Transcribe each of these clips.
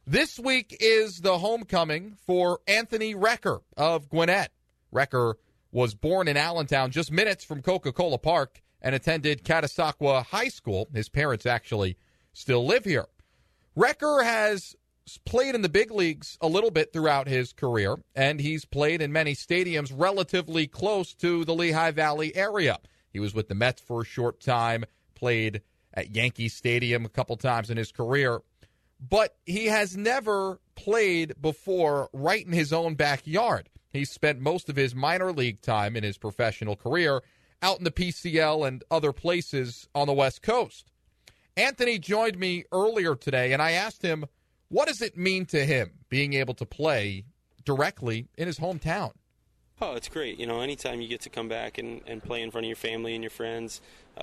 This week is the homecoming for Anthony Recker of Gwinnett. Recker was born in Allentown, just minutes from Coca-Cola Park, and attended Catasauqua High School. His parents actually still live here. Recker has played in the big leagues a little bit throughout his career, and he's played in many stadiums relatively close to the Lehigh Valley area. He was with the Mets for a short time, played at Yankee Stadium a couple times in his career. But he has never played before right in his own backyard. He spent most of his minor league time in his professional career out in the PCL and other places on the West Coast. Anthony joined me earlier today, and I asked him, what does it mean to him being able to play directly in his hometown? Oh, it's great. Anytime you get to come back and play in front of your family and your friends,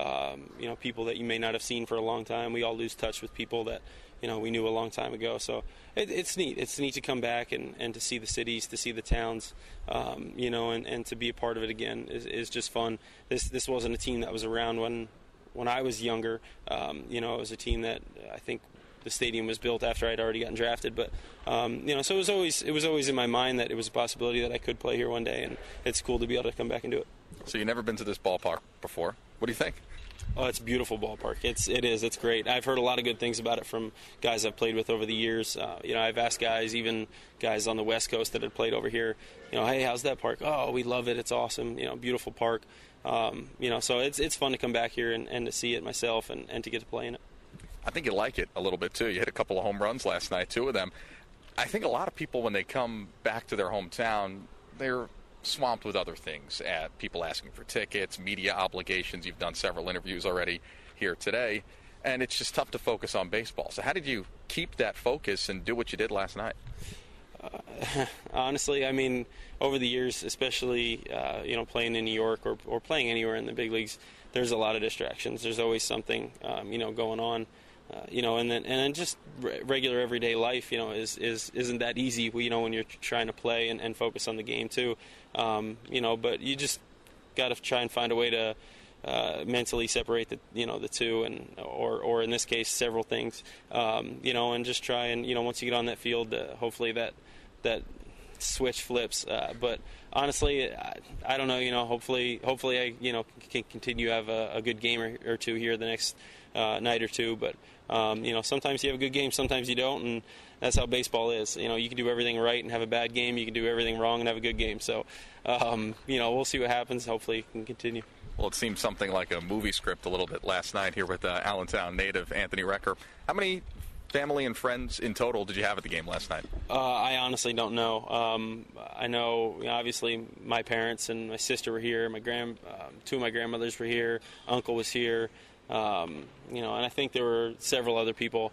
people that you may not have seen for a long time. We all lose touch with people that, we knew a long time ago. So it's neat. It's neat to come back and to see the cities, to see the towns, and to be a part of it again is just fun. This wasn't a team that was around when I was younger. It was a team that I think the stadium was built after I'd already gotten drafted, but so it was always in my mind that it was a possibility that I could play here one day, and it's cool to be able to come back and do it. So you've never been to this ballpark before. What do you think? Oh, it's a beautiful ballpark. It's great. I've heard a lot of good things about it from guys I've played with over the years. I've asked guys, even guys on the West Coast that had played over here, hey, how's that park? Oh, we love it. It's awesome. Beautiful park. So it's fun to come back here and to see it myself and to get to play in it. I think you like it a little bit, too. You hit a couple of home runs last night, 2 of them. I think a lot of people, when they come back to their hometown, they're swamped with other things, people asking for tickets, media obligations. You've done several interviews already here today, and it's just tough to focus on baseball. So how did you keep that focus and do what you did last night? Honestly, over the years, especially, playing in New York or playing anywhere in the big leagues, there's a lot of distractions. There's always something, going on. And then just regular everyday life, isn't that easy, when you're trying to play and focus on the game too. But you just got to try and find a way to mentally separate the two, or in this case, several things, and just try and, once you get on that field, hopefully that switch flips. But honestly, I don't know, hopefully I, can continue to have a good game or two here the next night or two, but sometimes you have a good game, sometimes you don't, and that's how baseball is. You can do everything right and have a bad game. You can do everything wrong and have a good game. So, we'll see what happens. Hopefully it can continue. Well, it seemed something like a movie script a little bit last night here with Allentown native Anthony Recker. How many family and friends in total did you have at the game last night? I honestly don't know. I know, obviously, my parents and my sister were here. 2 of my grandmothers were here. Uncle was here. And I think there were several other people,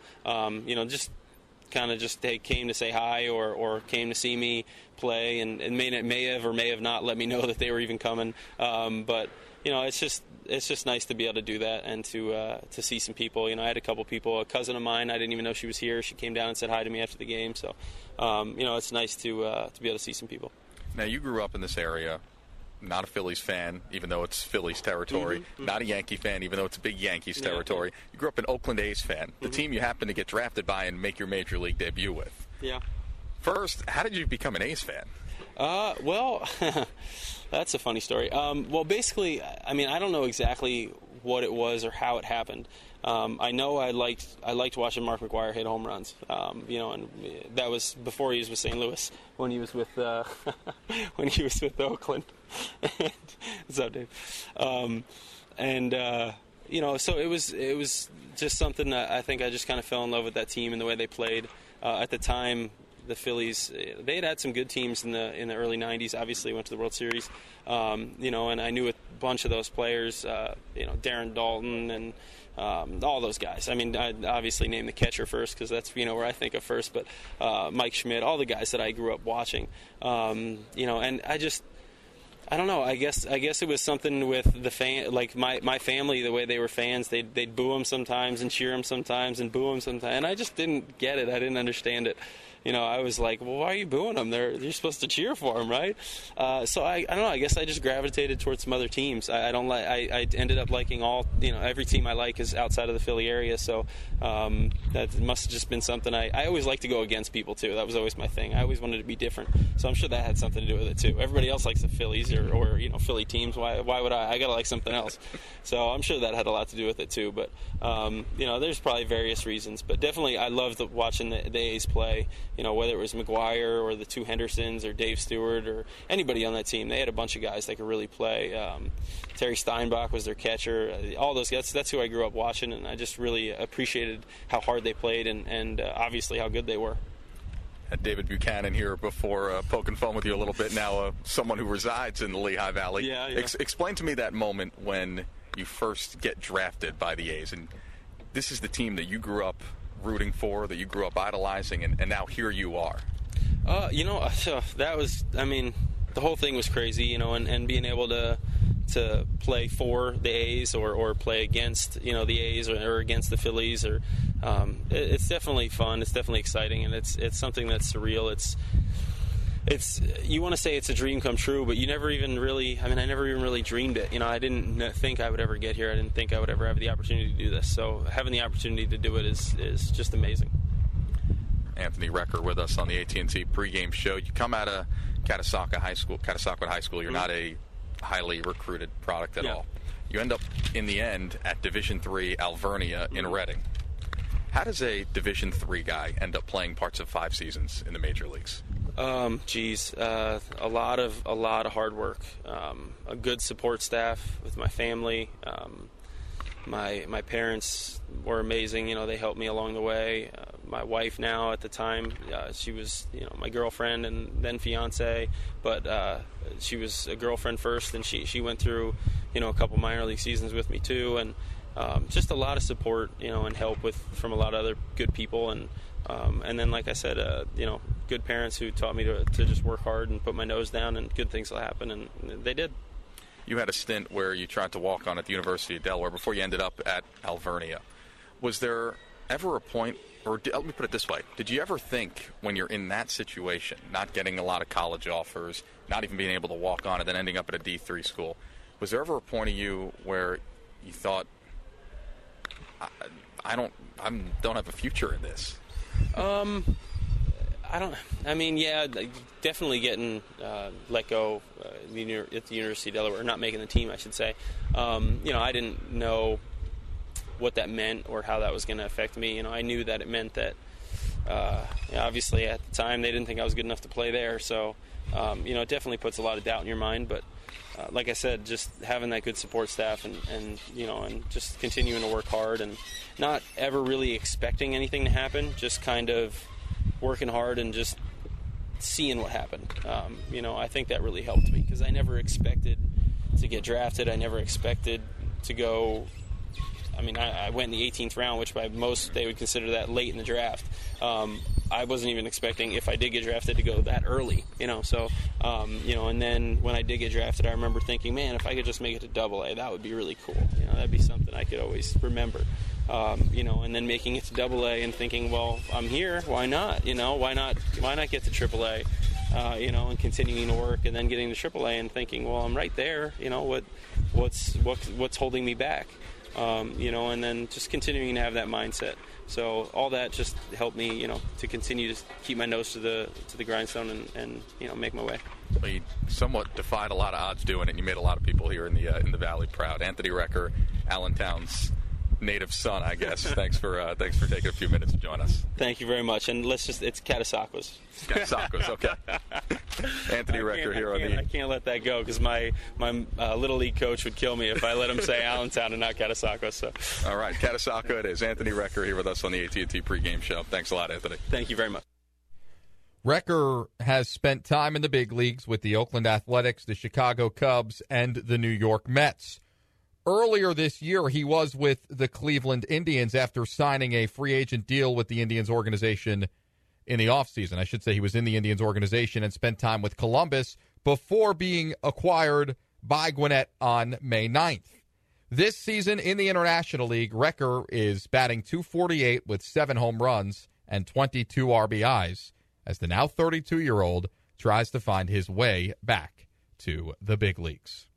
they came to say hi or came to see me play and may have or may have not let me know that they were even coming. But it's just nice to be able to do that and to see some people. I had a couple people, a cousin of mine, I didn't even know she was here. She came down and said hi to me after the game. So, it's nice to be able to see some people. Now, you grew up in this area. Not a Phillies fan, even though it's Phillies territory. Mm-hmm. Not a Yankee fan, even though it's a big Yankees territory. Yeah. You grew up an Oakland A's fan, the team you happen to get drafted by and make your major league debut with. Yeah. First, how did you become an A's fan? Well, that's a funny story. Well, basically, I don't know exactly what it was or how it happened. I know I liked watching Mark McGwire hit home runs. And that was before he was with St. Louis. When he was with Oakland. What's up, Dave? So it was just something that I think I just kind of fell in love with that team and the way they played. At the time, the Phillies, they had some good teams in the early 90s. Obviously, went to the World Series. And I knew a bunch of those players. Darren Daulton and all those guys. I'd obviously name the catcher first because that's where I think of first. But Mike Schmidt, all the guys that I grew up watching. And I don't know. I guess it was something with the fan, like my family, the way they were fans. They'd boo them sometimes and cheer them sometimes and boo them sometimes. And I just didn't get it. I didn't understand it. I was like, well, why are you booing them? You're supposed to cheer for them, right? So I don't know. I guess I just gravitated towards some other teams. I ended up liking every team I like is outside of the Philly area. So that must have just been something. I always like to go against people too. That was always my thing. I always wanted to be different. So I'm sure that had something to do with it too. Everybody else likes the Phillies or Philly teams. Why would I? I gotta like something else. So I'm sure that had a lot to do with it too. But there's probably various reasons. But definitely, I loved watching the A's play. Whether it was McGuire or the two Hendersons or Dave Stewart or anybody on that team, they had a bunch of guys that could really play. Terry Steinbach was their catcher. All those guys. That's who I grew up watching, and I just really appreciated how hard they played and obviously how good they were. Had David Buchanan here before, poking fun with you a little bit. Now, someone who resides in the Lehigh Valley. Yeah. Explain to me that moment when you first get drafted by the A's, and this is the team that you grew up rooting for, that you grew up idolizing, and now here you are. That was, the whole thing was crazy, and being able to play for the A's or play against, the A's or against the Phillies, or it's definitely fun. It's definitely exciting, and it's something that's surreal. It's you want to say it's a dream come true, but you never even really, I never even really dreamed it. I didn't think I would ever get here. I didn't think I would ever have the opportunity to do this. So having the opportunity to do it is just amazing. Anthony Recker with us on the AT&T pregame show. You come out of Catasauqua High School. You're not a highly recruited product at all. You end up, in the end, at Division III Alvernia in Reading. How does a Division III guy end up playing parts of 5 seasons in the major leagues? A lot of hard work, a good support staff with my family. My parents were amazing. They helped me along the way. My wife now, at the time, she was my girlfriend and then fiance, but she was a girlfriend first, and she went through a couple minor league seasons with me too, and just a lot of support and help from a lot of other good people, and then, like I said, good parents who taught me to just work hard and put my nose down, and good things will happen, and they did. You had a stint where you tried to walk on at the University of Delaware before you ended up at Alvernia. Was there ever a point, or let me put it this way, did you ever think when you're in that situation, not getting a lot of college offers, not even being able to walk on and then ending up at a D3 school, was there ever a point of you where you thought, I don't have a future in this? Definitely getting let go at the University of Delaware, or not making the team, I should say. I didn't know what that meant or how that was going to affect me. I knew that it meant that, obviously at the time they didn't think I was good enough to play there. So, it definitely puts a lot of doubt in your mind. But like I said, just having that good support staff and just continuing to work hard and not ever really expecting anything to happen, just kind of working hard and just seeing what happened. I think that really helped me, because I never expected to get drafted. I never expected to go. I went in the 18th round, which by most they would consider that late in the draft. I wasn't even expecting, if I did get drafted, to go that early. And then when I did get drafted, I remember thinking, man, if I could just make it to AA, that would be really cool. That'd be something I could always remember. And then making it to AA and thinking, well, I'm here, why not? Why not get to AAA? And continuing to work, and then getting to AAA and thinking, well, I'm right there. What's holding me back? And then just continuing to have that mindset. So all that just helped me, to continue to keep my nose to the grindstone and make my way. Well, you somewhat defied a lot of odds doing it, and you made a lot of people here in the Valley proud. Anthony Recker, Allentown's native son, I guess. Thanks for taking a few minutes to join us. Thank you very much. And it's Catasauqua's. Catasauqua's, okay. Anthony Recker here on the... I can't let that go, because my Little League coach would kill me if I let him say Allentown and not Catasauqua. So. All right, Catasauqua it is. Anthony Recker here with us on the AT&T pregame show. Thanks a lot, Anthony. Thank you very much. Recker has spent time in the big leagues with the Oakland Athletics, the Chicago Cubs, and the New York Mets. Earlier this year, he was with the Cleveland Indians after signing a free agent deal with the Indians organization in the offseason. I should say he was in the Indians organization and spent time with Columbus before being acquired by Gwinnett on May 9th. This season in the International League, Recker is batting .248 with 7 home runs and 22 RBIs. as the now 32-year-old tries to find his way back to the big leagues.